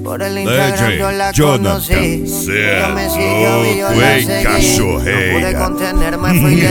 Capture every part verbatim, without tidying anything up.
Por el Instagram yo la conocí. Ella me siguió y yo la seguí. No pude contenerme, fui y le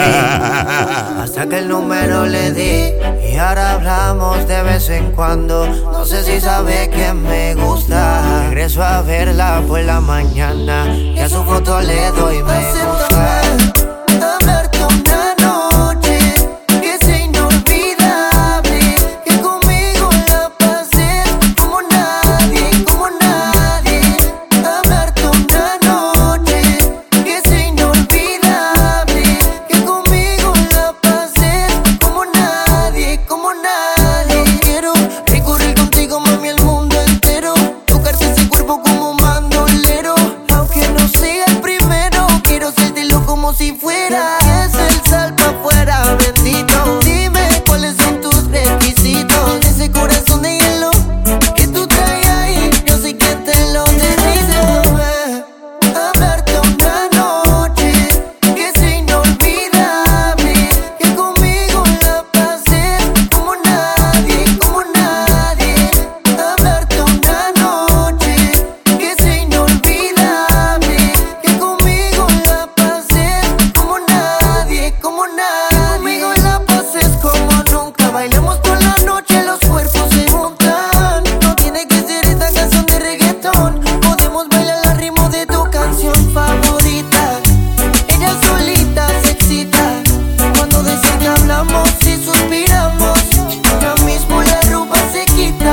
escribí. Hasta que el número le di. Y ahora hablamos de vez en cuando. No sé si sabe que me gusta. Regreso a verla por la mañana y a su foto le doy me gusta. Hablarte una noche que sea inolvidable, que conmigo la pases como nadie, como nadie. Hablarte una noche que sea inolvidable, que conmigo la pases como nadie, como nadie. Quiero recorrer contigo, mami, el mundo entero, tocarte ese cuerpo como un bandolero. Aunque no sea el primero, quiero sértelo como si fuera. Es el sal pa' afuera, bendito. Dime cuáles son tus requisitos. Ese corazón de hielo que tú traes ahí, yo sé que te lo necesito. Hablarte una noche que sea inolvidable, que conmigo la pases como nadie, como nadie. Hablarte una noche que sea inolvidable, que conmigo la pases como nadie, como nadie. Conmigo la pases como nunca. Bailemos por la noche, los cuerpos se juntan. No tiene que ser esta canción de reggaetón. Podemos bailar al ritmo de tu canción favorita. Ella solita se excita cuando de cerca hablamos y suspiramos. Ya mismo la ropa se quita.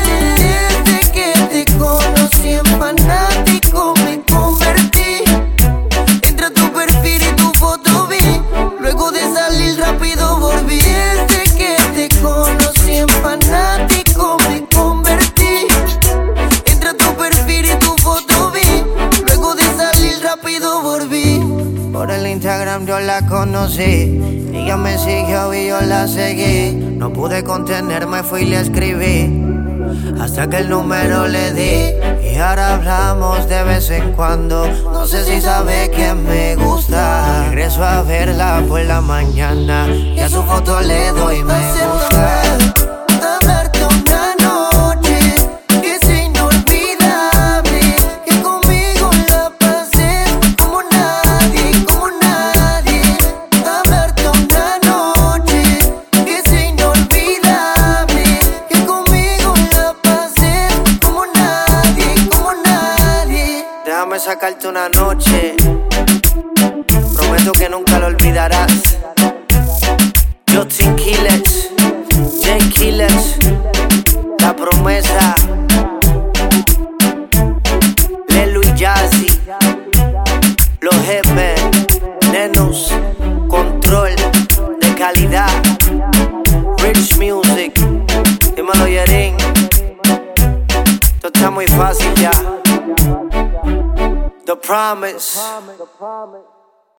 Desde que te conocí en fanático me convertí. Entré a tu perfil y tu foto vi. Luego de salir rápido volví. Desde que te conocí en fanático me convertí. Entré a tu perfil y tu foto vi. Luego de salir rápido volví. Por el Instagram yo la conocí. Ella me siguió y yo la seguí. No pude contenerme, fui y le escribí. Hasta que el número le di. Y ahora hablamos de vez en cuando. No sé si sabe que me gusta. Regreso a verla por la mañana y a su foto le doy me gusta. Hablarte una noche que sea inolvidable, que conmigo la pases como nadie, como nadie. Hablarte una noche que sea inolvidable, que conmigo la pases como nadie, como nadie. Déjame sacarte una noche. Prometo que nunca lo olvidarás. Justin Quiles, Jay Quiles, La Promesa, Lelo y Jazzy, Los Jefes, Nenus, Control de calidad, Rich Music, dímelo Yerin. Esto está muy fácil ya. The Promise.